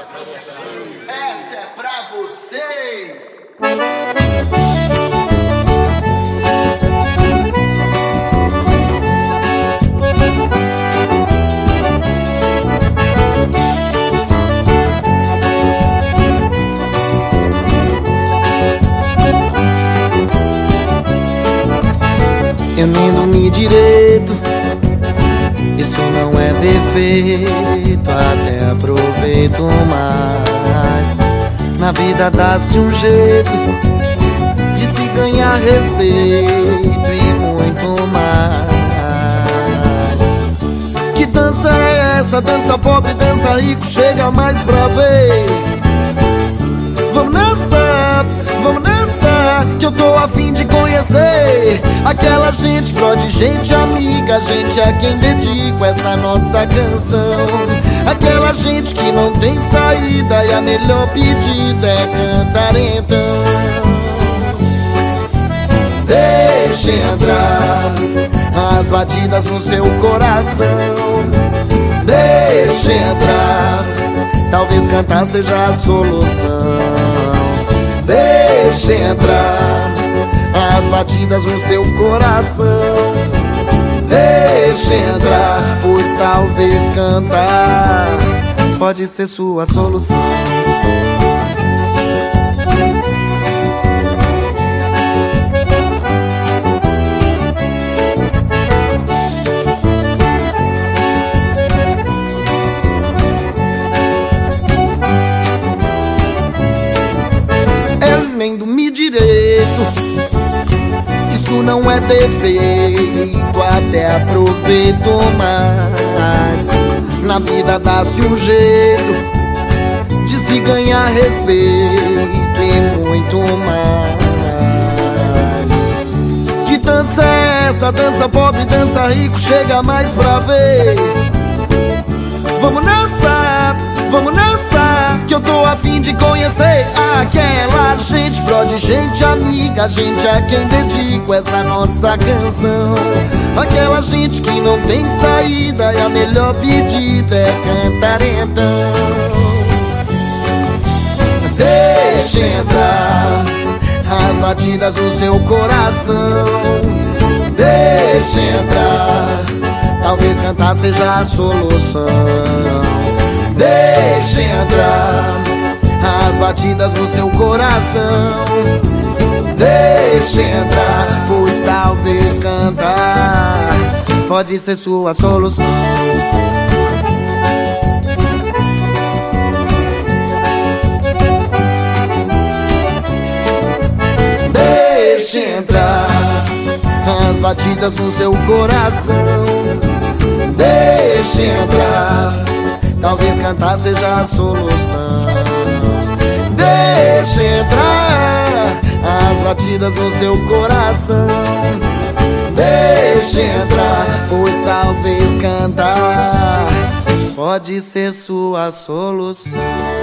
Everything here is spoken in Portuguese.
Essa é pra vocês. Eu nem dormi direito, isso não é defeito, até aproveito mais. Na vida dá-se um jeito de se ganhar respeito e muito mais. Que dança é essa? Dança pobre, dança rico, chega mais pra ver. Vamos nessa, que eu tô a fim de conhecer aquela gente pró de gente amiga, gente a quem dedico essa nossa canção. Aquela gente que não tem saída e a melhor pedida é cantar então. Deixe entrar as batidas no seu coração. Deixe entrar, talvez cantar seja a solução. Deixe entrar as batidas no seu coração. Deixe entrar, pois talvez cantar pode ser sua solução. Nem dormi direito, isso não é defeito, até aproveito mais. Na vida dá-se um jeito de se ganhar respeito e muito mais. Que dança é essa? Dança pobre, dança rico, chega mais pra ver. Vamos nessa, que eu tô a fim de conhecer aquela gente pró de gente amiga, gente a quem dedico essa nossa canção. Aquela gente que não tem saída e a melhor pedida é cantar então. Deixe entrar as batidas no seu coração. Deixe entrar, talvez cantar seja a solução. Deixe entrar as batidas no seu coração. Deixe entrar, pois talvez cantar pode ser sua solução. Deixe entrar as batidas no seu coração. Deixe entrar, talvez cantar seja a solução. Deixe entrar as batidas no seu coração. Deixe entrar, pois talvez cantar pode ser sua solução.